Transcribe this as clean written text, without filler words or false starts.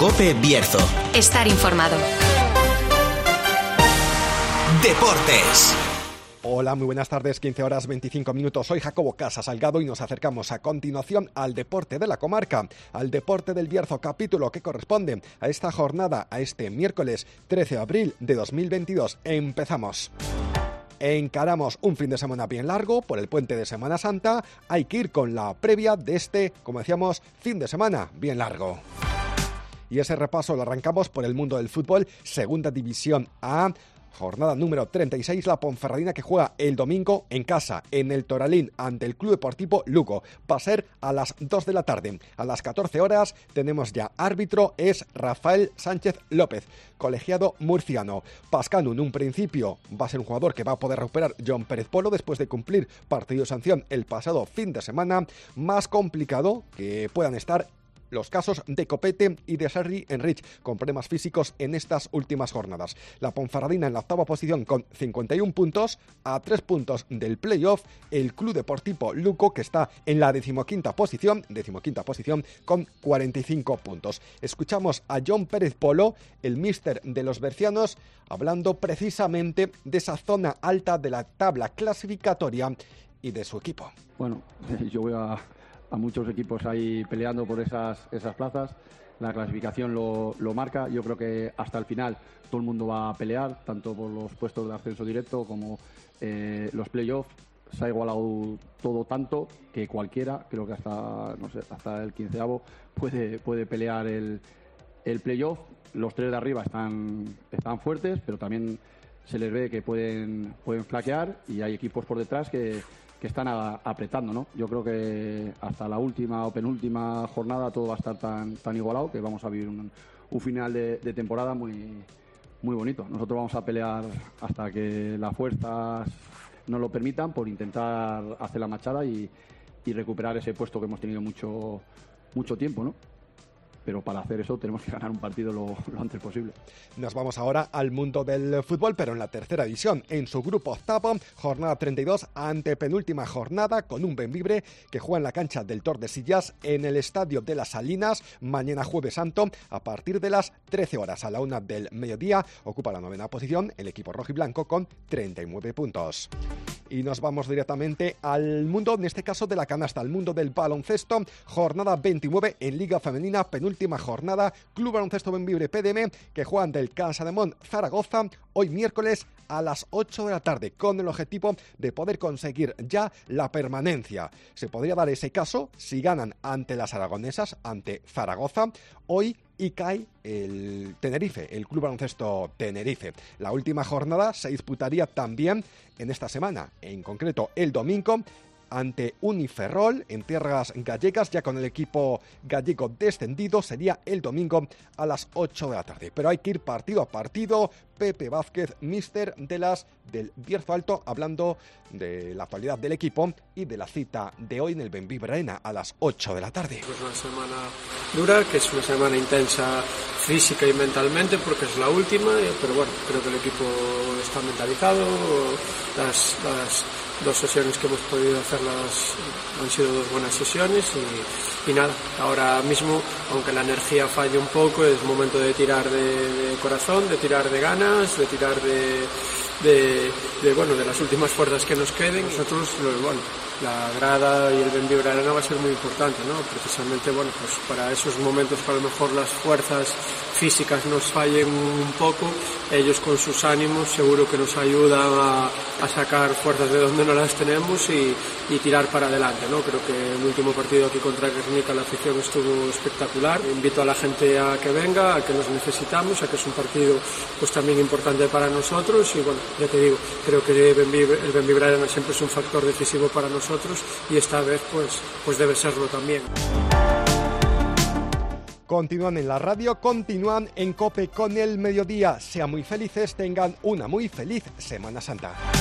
COPE Bierzo. Estar informado. Deportes. Hola, muy buenas tardes, 15 horas 25 minutos. Soy Jacobo Casas Salgado y nos acercamos a continuación al deporte de la comarca, al deporte del Bierzo, capítulo que corresponde a esta jornada, a este miércoles 13 de abril de 2022. Empezamos. Encaramos un fin de semana bien largo por el puente de Semana Santa. Hay que ir con la previa de este, como decíamos, fin de semana bien largo. Y ese repaso lo arrancamos por el mundo del fútbol, Segunda División A. Jornada número 36, la Ponferradina que juega el domingo en casa, en el Toralín, ante el Club Deportivo Lugo. Va a ser a las 2 de la tarde. A las 14 horas tenemos ya árbitro, es Rafael Sánchez López, colegiado murciano. Pascanu, en un principio, va a ser un jugador que va a poder recuperar John Pérez Polo después de cumplir partido de sanción el pasado fin de semana. Más complicado que puedan estar los casos de Copete y de Sergi Enrich, con problemas físicos en estas últimas jornadas. La Ponferradina en la octava posición con 51 puntos, a 3 puntos del playoff. El Club Deportivo Lugo, que está en la decimoquinta posición con 45 puntos. Escuchamos a John Pérez Polo, el míster de los bercianos, hablando precisamente de esa zona alta de la tabla clasificatoria y de su equipo. Bueno, yo voy a muchos equipos ahí peleando por esas plazas. La clasificación lo marca. Yo creo que hasta el final todo el mundo va a pelear, tanto por los puestos de ascenso directo como los playoffs. Se ha igualado todo tanto que cualquiera, creo que hasta el 15avo puede pelear el playoff. Los tres de arriba están fuertes, pero también se les ve que pueden flaquear, y hay equipos por detrás que están apretando, ¿no? Yo creo que hasta la última o penúltima jornada todo va a estar tan igualado que vamos a vivir un final de temporada muy, muy bonito. Nosotros vamos a pelear hasta que las fuerzas nos lo permitan por intentar hacer la machada y recuperar ese puesto que hemos tenido mucho tiempo, ¿no? Pero para hacer eso tenemos que ganar un partido lo antes posible. Nos vamos ahora al mundo del fútbol, pero en la tercera división, en su grupo octavo, jornada 32, antepenúltima jornada, con un Bembibre que juega en la cancha del Tordesillas, en el Estadio de las Salinas, mañana Jueves Santo, a partir de las 13 horas, a la 1 del mediodía, ocupa la novena posición el equipo rojiblanco con 39 puntos. Y nos vamos directamente al mundo, en este caso de la canasta, al mundo del baloncesto, jornada 29 en Liga Femenina, penúltima jornada, Club Baloncesto Bembibre PDM, que juega ante el Casademont Zaragoza, hoy miércoles a las 8 de la tarde, con el objetivo de poder conseguir ya la permanencia. Se podría dar ese caso si ganan ante las aragonesas, ante Zaragoza, hoy, y cae el Tenerife, el Club Baloncesto Tenerife. La última jornada se disputaría también en esta semana, en concreto el domingo, ante Uniferrol en tierras gallegas, ya con el equipo gallego descendido. Sería el domingo a las 8 de la tarde. Pero hay que ir partido a partido. Pepe Vázquez, míster del Bierzo Alto, hablando de la actualidad del equipo y de la cita de hoy en el Bembibre Arena a las 8 de la tarde. Es una semana dura, que es una semana intensa física y mentalmente, porque es la última, pero bueno, creo que el equipo está mentalizado. Las dos sesiones que hemos podido hacerlas han sido dos buenas sesiones y nada, ahora mismo, aunque la energía falle un poco, es momento de tirar de corazón, de tirar de ganas, de tirar de las últimas fuerzas que nos queden. Nosotros, la grada y el Bembibre Arena va a ser muy importante, ¿no? Precisamente, pues para esos momentos que a lo mejor las fuerzas físicas nos fallen un poco, ellos con sus ánimos seguro que nos ayudan a sacar fuerzas de donde no las tenemos y tirar para adelante, ¿no? Creo que el último partido aquí contra Guernica la afición estuvo espectacular. Invito a la gente a que venga, a que nos necesitamos, a que es un partido pues también importante para nosotros, y bueno, ya te digo, creo que el Bembibre Arena siempre es un factor decisivo para nosotros, y esta vez pues debe serlo también. Continúan en la radio, continúan en COPE con el mediodía. Sean muy felices, tengan una muy feliz Semana Santa.